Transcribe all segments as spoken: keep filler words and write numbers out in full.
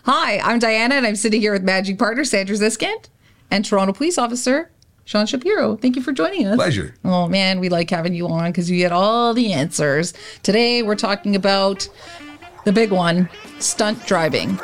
Hi, I'm Diana, and I'm sitting here with managing partner Sandra Ziskant and Toronto Police Officer Sean Shapiro. Thank you for joining us. Pleasure. Oh, man, we like having you on because you get all the answers. Today, we're talking about the big one, stunt driving.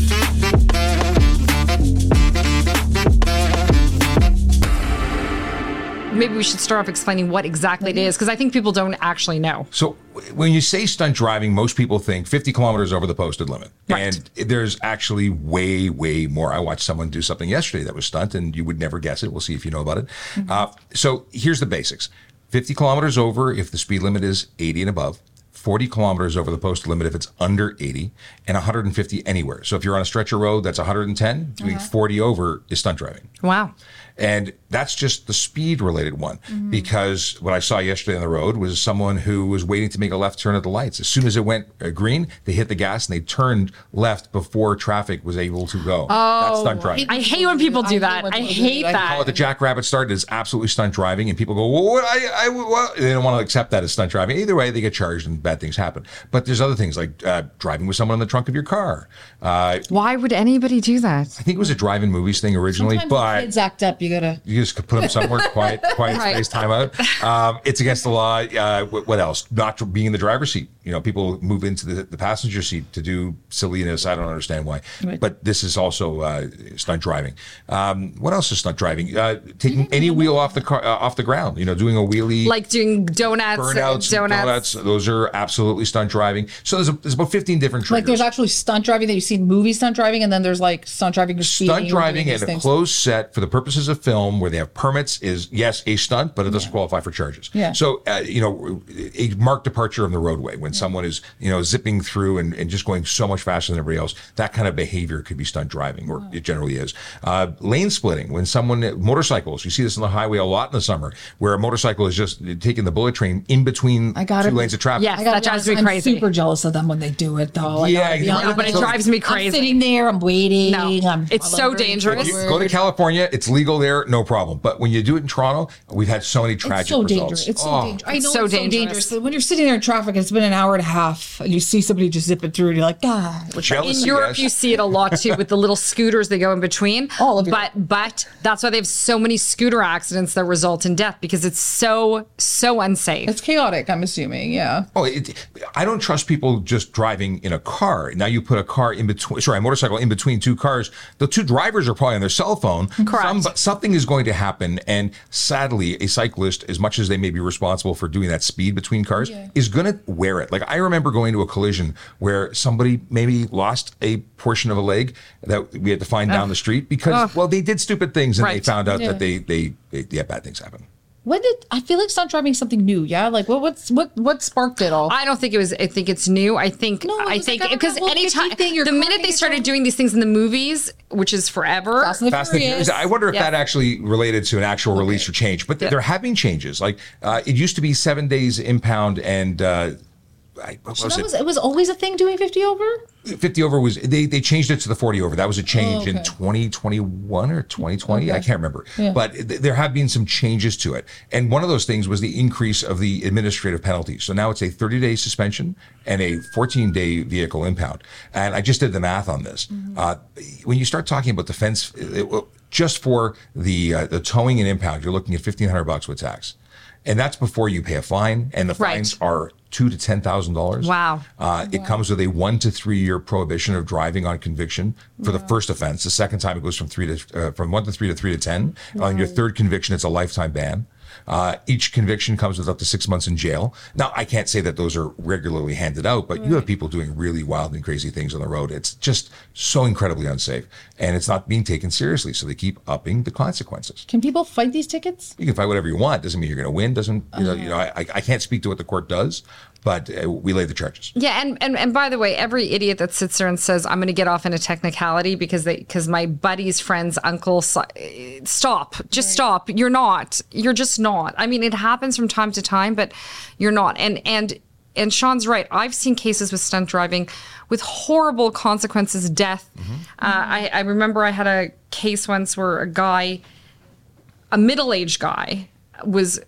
Maybe we should start off explaining what exactly it is, because I think people don't actually know. So when you say stunt driving, most people think fifty kilometers over the posted limit. Right. And there's actually way, way more. I watched someone do something yesterday that was stunt, and you would never guess it. We'll see if you know about it. Mm-hmm. Uh, so here's the basics. fifty kilometers over if the speed limit is eighty and above. forty kilometers over the posted limit if it's under eighty, and one hundred fifty anywhere. So if you're on a stretcher road that's one hundred ten, doing uh-huh. forty over is stunt driving. Wow. And that's just the speed related one, mm-hmm. because what I saw yesterday on the road was someone who was waiting to make a left turn at the lights. As soon as it went uh, green, they hit the gas and they turned left before traffic was able to go. Oh, that's stunt driving. I hate when people do that. I hate that. I call it the jackrabbit start. It's absolutely stunt driving, and people go, well, what? I, I, what? They don't want to accept that as stunt driving. Either way, they get charged and bad things happen. But there's other things like uh, driving with someone in the trunk of your car. Uh, Why would anybody do that? I think it was a drive-in movies thing originally. Sometimes but when kids act up, you gotta... You just put them somewhere, quiet, quiet Right. space, time out. Um, it's against the law. Uh, what, what else? Not being in the driver's seat. You know, people move into the, the passenger seat to do silliness. I don't understand why. Right. But this is also uh, stunt driving. Um, what else is stunt driving? Uh, taking any wheel off the car, uh, off the ground. You know, doing a wheelie. Like doing donuts, burnouts, donuts. donuts. Those are absolutely stunt driving. So there's, a, there's about fifteen different triggers. Like there's actually stunt driving that you see in movie stunt driving, and then there's like stunt driving or speeding. Stunt driving in a things. closed set for the purposes of film where they have permits is, yes, a stunt, but it doesn't Yeah. qualify for charges. Yeah. So, uh, you know, a marked departure on the roadway when yeah. someone is, you know, zipping through and, and just going so much faster than everybody else, that kind of behavior could be stunt driving, or wow. it generally is. Uh, lane splitting, when someone, motorcycles, you see this on the highway a lot in the summer, where a motorcycle is just taking the bullet train in between I got two it. lanes of traffic. Yes, I that drives me I'm crazy. super jealous of them when they do it, though. I Yeah, gotta be you know, honest. but it drives me crazy. I'm sitting there, I'm waiting. No, I'm, it's I'm so very dangerous. If you forward. go to California, it's legal there, no problem. But when you do it in Toronto, we've had so many tragic It's so results. dangerous. It's so Oh. dangerous. I know It's it's so so dangerous. dangerous. So when you're sitting there in traffic, it's been an hour and a half, and you see somebody just zip it through, and you're like, ah. Jealousy, In Europe, yes. you see it a lot too with the little scooters that go in between. All of it. But but that's why they have so many scooter accidents that result in death, because it's so so unsafe. It's chaotic, I'm assuming, yeah. Oh, it, I don't trust people just driving in a car. Now you put a car in between, sorry, a motorcycle in between two cars. The two drivers are probably on their cell phone. Correct. Some, but something is going to happen. And sadly, a cyclist, as much as they may be responsible for doing that speed between cars, Yeah. is going to wear it. Like I remember going to a collision where somebody maybe lost a portion of a leg that we had to find down the street because, Oh. well, they did stupid things and Right. they found out Yeah. that they, they, they, yeah, bad things happen. When did I feel like stunt driving is something new? Yeah, like what what's what what sparked it all? I don't think it was. I think it's new. I think. No, it I was think like, I don't because know, well, anytime fifty thing, your the car minute they gets started all- doing these things in the movies, which is forever. Fast and the Fast and Furious. Furious. I wonder if Yeah. that actually related to an actual release or change, but they're having changes. Like uh, it used to be seven days impound and uh, I, what So was that it? was it was always a thing doing fifty over? fifty over was they they changed it to the forty over. That was a change Oh, okay. in twenty twenty-one or twenty twenty. Okay. I can't remember. Yeah. But th- there have been some changes to it. And one of those things was the increase of the administrative penalties. So now it's a thirty day suspension and a fourteen day vehicle impound. And I just did the math on this. Mm-hmm. Uh, when you start talking about the fence, it, it, just for the uh, the towing and impound, you're looking at fifteen hundred bucks with tax. And that's before you pay a fine, and the Right. fines are two to ten thousand dollars. Wow. Uh, It comes with a one to three year prohibition of driving on conviction for the first offense. The second time it goes from three to uh, from one to three to three to ten. On your third conviction, it's a lifetime ban. Uh, each conviction comes with up to six months in jail. Now, I can't say that those are regularly handed out, but you have people doing really wild and crazy things on the road. It's just so incredibly unsafe, and it's not being taken seriously. So they keep upping the consequences. Can people fight these tickets? You can fight whatever you want. Doesn't mean you're going to win. Doesn't you know? You know, I, I can't speak to what the court does, but uh, we lay the charges. Yeah, and, and and by the way, every idiot that sits there and says, "I'm going to get off in a technicality because they because my buddy's friend's uncle," si- stop, just stop. You're not. You're just not. I mean, it happens from time to time, but you're not. And and and Sean's right. I've seen cases with stunt driving with horrible consequences, death. Mm-hmm. Uh, I, I remember I had a case once where a guy, a middle-aged guy, was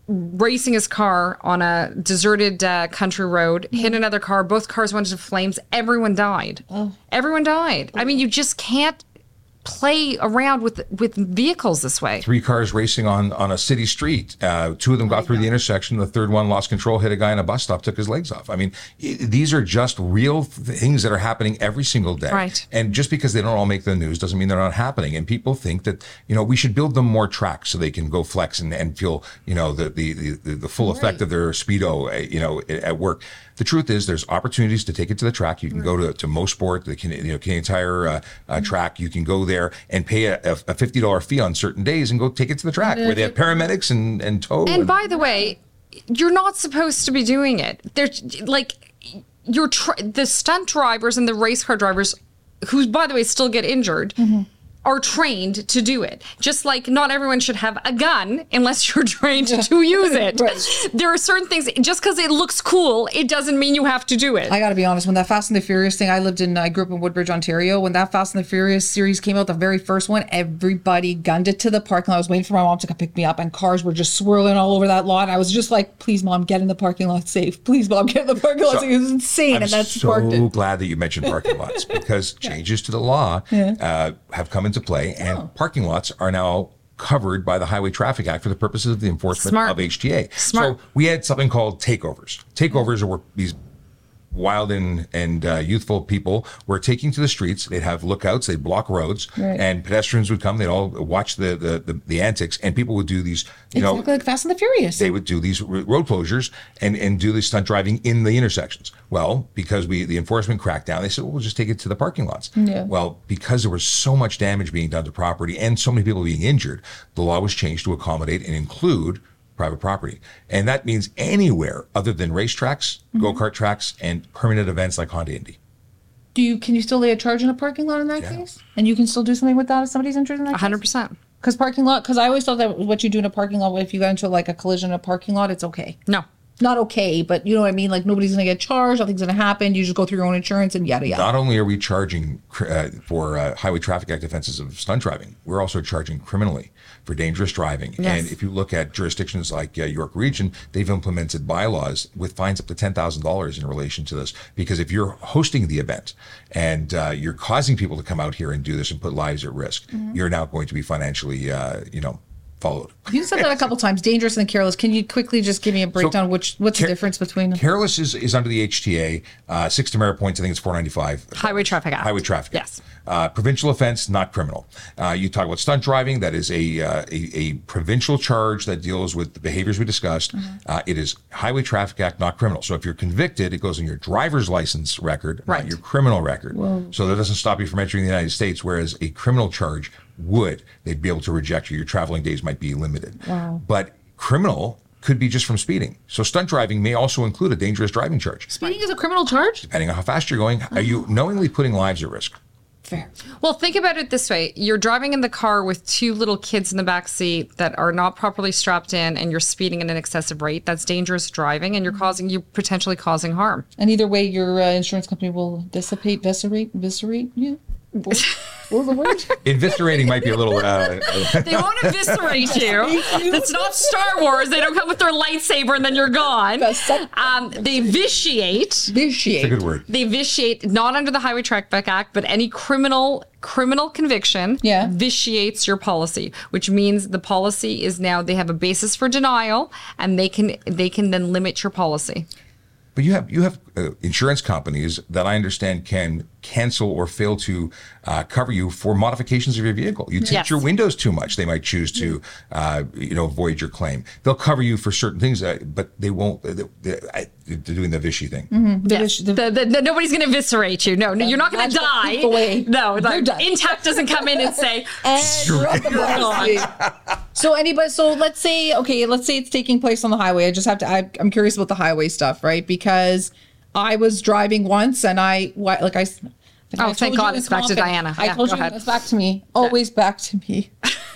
racing his car on a deserted uh, country road, mm-hmm. hit another car. Both cars went into flames. Everyone died. Oh. Everyone died. I mean, you just can't play around with with vehicles this way. Three cars racing on on a city street. Uh, two of them got through the intersection. The third one lost control, hit a guy in a bus stop, took his legs off. I mean, I- these are just real things that are happening every single day. Right. And just because they don't all make the news doesn't mean they're not happening. And people think that, you know, we should build them more tracks so they can go flex and, and feel, you know, the the the, the full effect Right. of their speedo, uh, you know, at work. The truth is, there's opportunities to take it to the track. You can go to, to MoSport, the Can- you know, Canadian Tire uh, uh, track. You can go there and pay a, a fifty dollars fee on certain days and go take it to the track where they have paramedics and, and tow. And by the way, you're not supposed to be doing it. There's like you're tr- the stunt drivers and the race car drivers, who, by the way, still get injured. Mm-hmm. Are trained to do it. Just like not everyone should have a gun unless you're trained to use it. Right. There are certain things, just because it looks cool, it doesn't mean you have to do it. I got to be honest, when that Fast and the Furious thing, I lived in, I grew up in Woodbridge, Ontario. When that Fast and the Furious series came out, the very first one, everybody gunned it to the parking lot. I was waiting for my mom to come pick me up, and cars were just swirling all over that lot. I was just like, please, Mom, get in the parking lot safe. Please, Mom, get in the parking lot So, safe. It was insane. I'm and that's so sparked it. glad that you mentioned parking lots because changes to the law Yeah. uh, have come into play, and Oh. parking lots are now covered by the Highway Traffic Act for the purposes of the enforcement Smart. of H T A. Smart. So we had something called takeovers. Takeovers are where these wild and, and uh, youthful people were taking to the streets. They'd have lookouts, they'd block roads, Right. and pedestrians would come. They'd all watch the, the, the, the antics, and people would do these, you know, Exactly like Fast and the Furious. they would do these r- road closures and, and do the stunt driving in the intersections. Well, because we the enforcement cracked down, they said, well, we'll just take it to the parking lots. Yeah. Well, because there was so much damage being done to property and so many people being injured, the law was changed to accommodate and include private property. And that means anywhere other than racetracks, Mm-hmm. go-kart tracks, and permanent events like Honda Indy. Do you, can you still lay a charge in a parking lot in that Yeah. case? And you can still do something with that if somebody's injured in that case? one hundred percent. Because parking lot, because I always thought that what you do in a parking lot, if you got into like a collision in a parking lot, it's okay. No. Not okay, but you know what I mean? Like nobody's going to get charged, nothing's going to happen. You just go through your own insurance and yada yada. Not only are we charging uh, for uh, Highway Traffic Act offenses of stunt driving, we're also charging criminally for dangerous driving. Yes. And if you look at jurisdictions like uh, York Region, they've implemented bylaws with fines up to ten thousand dollars in relation to this. Because if you're hosting the event and uh, you're causing people to come out here and do this and put lives at risk, Mm-hmm. you're now going to be financially, uh, you know, followed. You said that a couple times, dangerous and careless. Can you quickly just give me a breakdown? Which what's Car- the difference between them? Careless is, is under the H T A, uh, six demerit points, I think it's four ninety-five. Highway Traffic Act. Highway Traffic Act. Yes. Uh, provincial offense, not criminal. Uh, you talk about stunt driving, that is a, uh, a a provincial charge that deals with the behaviors we discussed. Mm-hmm. Uh, it is Highway Traffic Act, not criminal. So if you're convicted, it goes in your driver's license record, Right. not your criminal record. So that doesn't stop you from entering the United States, whereas a criminal charge would. They'd be able to reject you. Your traveling days might be limited. Wow. But criminal could be just from speeding. So stunt driving may also include a dangerous driving charge. Speeding is a criminal charge? Depending on how fast you're going, are you knowingly putting lives at risk? Fair. Well, think about it this way. You're driving in the car with two little kids in the back seat that are not properly strapped in, and you're speeding at an excessive rate. That's dangerous driving, and you're causing, you're potentially causing harm. And either way, your uh, insurance company will dissipate, viscerate, viscerate you? What, what was the word? Eviscerating might be a little. Uh, They won't eviscerate you. It's not Star Wars. They don't come with their lightsaber and then you're gone. Um, they vitiate. Vitiate. a good word. They vitiate, not under the Highway Traffic Act, but any criminal criminal conviction Yeah. vitiates your policy, which means the policy is now, they have a basis for denial, and they can they can then limit your policy. But you have you have uh, insurance companies that I understand can cancel or fail to uh, cover you for modifications of your vehicle. You tint Yes. your windows too much, they might choose to uh, you know void your claim. They'll cover you for certain things, uh, but they won't. Uh, they, they, they're doing the Vichy thing. The Yes. vis- the- The- the- the- nobody's going to eviscerate you. No, no, you're not going to That's what die. people away. No, They're like, done. Intact doesn't come in and say, And you're up the policy. So anybody, so let's say, okay, let's say it's taking place on the highway. I just have to, I, I'm curious about the highway stuff, right? Because I was driving once and I, what, like I, like Oh, I thank told God you it's in back to confidence- Diana. I Yeah, told go you ahead. it's back to me, always back to me.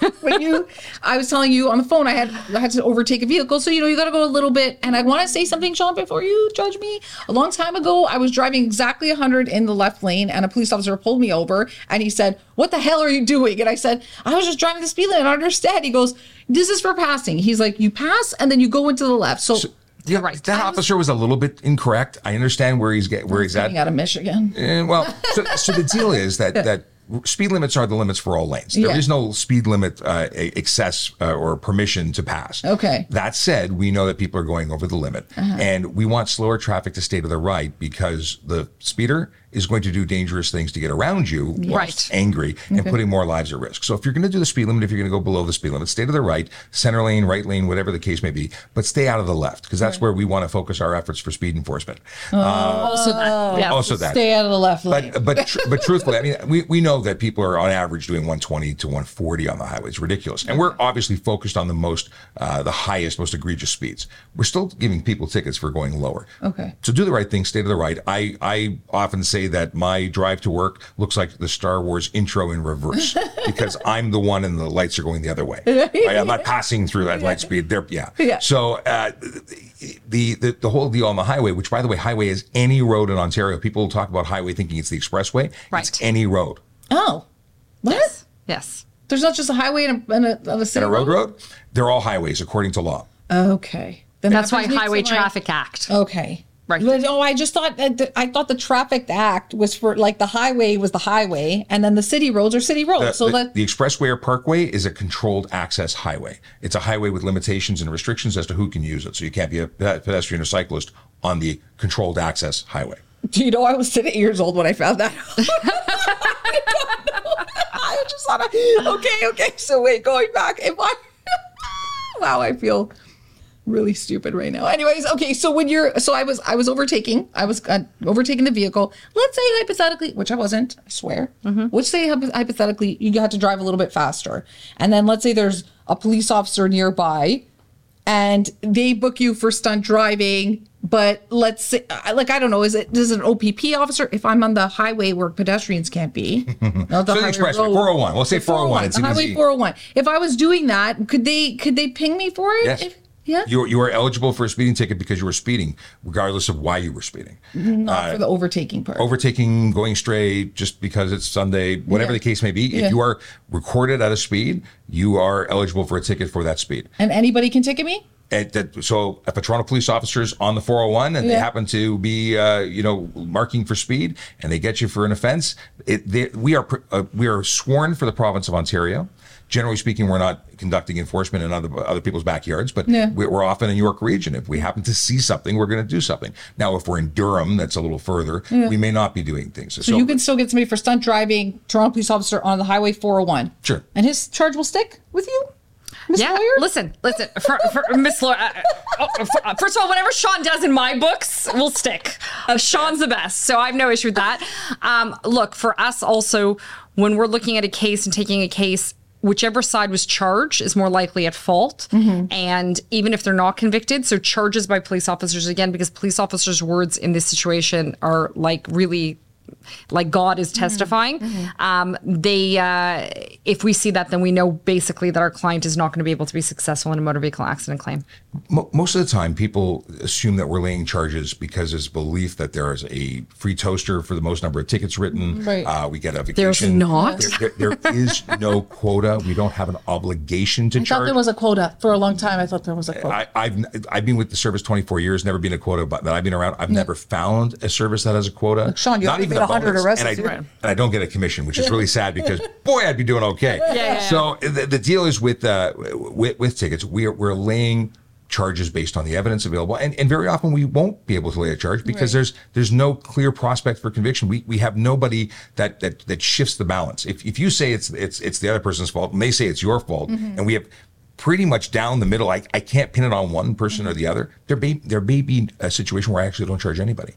when you, I was telling you on the phone, I had I had to overtake a vehicle. So, you know, you got to go a little bit. And I want to say something, Sean, before you judge me. A long time ago, I was driving exactly one hundred in the left lane and a police officer pulled me over and he said, "What the hell are you doing?" And I said, "I was just driving the speed limit. I don't understand." He goes, "This is for passing." He's like, "You pass and then you go into the left." So, So, yeah, Right. that officer was a little bit incorrect. I understand where he's get where he's at. getting out of Michigan. And, well, so, so the deal is that that speed limits are the limits for all lanes. There is Yeah. no speed limit uh, excess uh, or permission to pass. Okay. That said, we know that people are going over the limit, and we want slower traffic to stay to the right because the speeder is going to do dangerous things to get around you while Right. angry and putting more lives at risk. So if you're going to do the speed limit, if you're going to go below the speed limit, stay to the right, center lane, right lane, whatever the case may be, but stay out of the left because that's where we want to focus our efforts for speed enforcement. Also that. Yeah. Also that. Stay out of the left lane. But but tr- but truthfully, I mean, we, we know that people are on average doing one twenty to one forty on the highway. It's ridiculous, and we're obviously focused on the most, uh, the highest, most egregious speeds. We're still giving people tickets for going lower. Okay. So do the right thing, stay to the right. I I often say that my drive to work looks like the Star Wars intro in reverse because I'm the one and the lights are going the other way. Right? I'm not passing through that light speed. They're yeah. Yeah. So uh, the, the the whole deal on the highway, which by the way, highway is any road in Ontario. People talk about highway thinking it's the expressway. Right. It's any road. Oh, what? Yes. Yes. There's not just a highway and a, and a, and a city And a road road, they're all highways according to law. Okay. Then That's that why brings me to Highway my- Traffic Act. Okay. Right. But, oh, I just thought that the, I thought the Traffic Act was for like the highway was the highway, and then the city roads are city roads. The, so the, that the expressway or parkway is a controlled access highway. It's a highway with limitations and restrictions as to who can use it. So you can't be a pe- pedestrian or cyclist on the controlled access highway. do you know I was ten years old when I found that out? I just thought, I, okay, okay. So wait, going back, if I wow, I feel really stupid right now. Anyways, okay, so when you're, so I was, I was overtaking, I was uh, overtaking the vehicle. Let's say hypothetically, which I wasn't, I swear. Mm-hmm. Let's say hypo- hypothetically, you had to drive a little bit faster, and then let's say there's a police officer nearby, and they book you for stunt driving. But let's say, like, I don't know, is it is it an O P P officer? If I'm on the highway where pedestrians can't be, not So the highway expressway, road. four oh one. We'll say The four oh one. It's the an highway easy- four oh one. If I was doing that, could they could they ping me for it? Yes. If- yeah. You, you are eligible for a speeding ticket because you were speeding, regardless of why you were speeding. Not for the overtaking part. Overtaking, going straight, just because it's Sunday, whatever Yeah. the case may be. Yeah. If you are recorded at a speed, you are eligible for a ticket for that speed. And anybody can ticket me? And that, so if a Toronto police officer's on the four oh one and they Yeah. happen to be, uh, you know, marking for speed and they get you for an offense, it, they, we are pr- uh, we are sworn for the province of Ontario. Generally speaking, we're not conducting enforcement in other other people's backyards, but Yeah. we- we're often in York Region. If we happen to see something, we're going to do something. Now, if we're in Durham, that's a little further, we may not be doing things. So, you can still get somebody for stunt driving, Toronto police officer on the highway four oh one. Sure. And his charge will stick with you? Miss Yeah, Lawyer? listen, listen, for, for Miss Laura. Uh, oh, for- uh, first of all, whatever Sean does in my books will stick. Uh, Sean's the best, so I have no issue with that. Um, look, for us also, when we're looking at a case and taking a case, whichever side was charged is more likely at fault. Mm-hmm. And even if they're not convicted, so charges by police officers, again, because police officers' words in this situation are like really like God is testifying. Mm-hmm. Um, they, uh, if we see that, then we know basically that our client is not going to be able to be successful in a motor vehicle accident claim. Mo- Most of the time, people assume that we're laying charges because there's belief that there is a free toaster for the most number of tickets written. Right. Uh, we get a There's vacation. not. There, there, there is no quota. We don't have an obligation to I thought charge. there was a quota. For a long time, I thought there was a quota. I, I've I've been with the service twenty-four years, never been a quota, but that I've been around, I've never found a service that has a quota. Look, Sean, you not have to even beat a one hundred bonus, arrests and I, this year. and I don't get a commission, which is really sad because boy, I'd be doing okay. yeah, yeah. So the, the deal is with uh, with, with tickets, we are we're laying charges based on the evidence available, and, and very often we won't be able to lay a charge because Right. there's there's no clear prospect for conviction. We we have nobody that that that shifts the balance. If if you say it's it's it's the other person's fault and they say it's your fault, Mm-hmm. and we have pretty much down the middle, I, I can't pin it on one person Mm-hmm. or the other. There may there may be a situation where I actually don't charge anybody.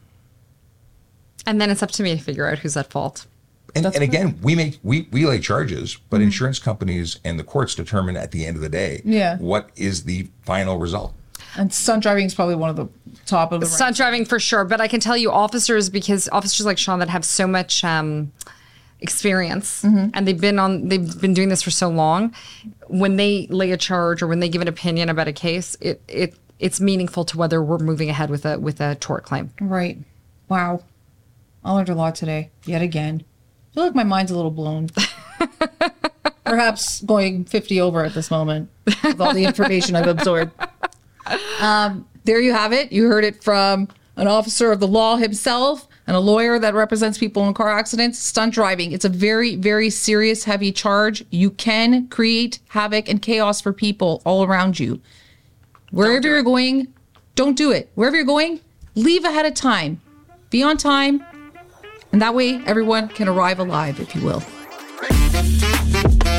And then it's up to me to figure out who's at fault. And, That's and again, we make we, we lay charges, but insurance companies and the courts determine at the end of the day Yeah. what is the final result. And stunt driving is probably one of the top of the Stunt driving for sure, but I can tell you officers, because officers like Sean that have so much um, experience and they've been on they've been doing this for so long, when they lay a charge or when they give an opinion about a case, it it it's meaningful to whether we're moving ahead with a with a tort claim. Right. Wow. I learned a lot today, yet again. I feel like my mind's a little blown. Perhaps going fifty over at this moment with all the information I've absorbed. Um, there you have it. You heard it from an officer of the law himself and a lawyer that represents people in car accidents. Stunt driving. It's a very, very serious, heavy charge. You can create havoc and chaos for people all around you. Wherever you're going, don't do it. Wherever you're going, leave ahead of time. Be on time. And that way, everyone can arrive alive, if you will.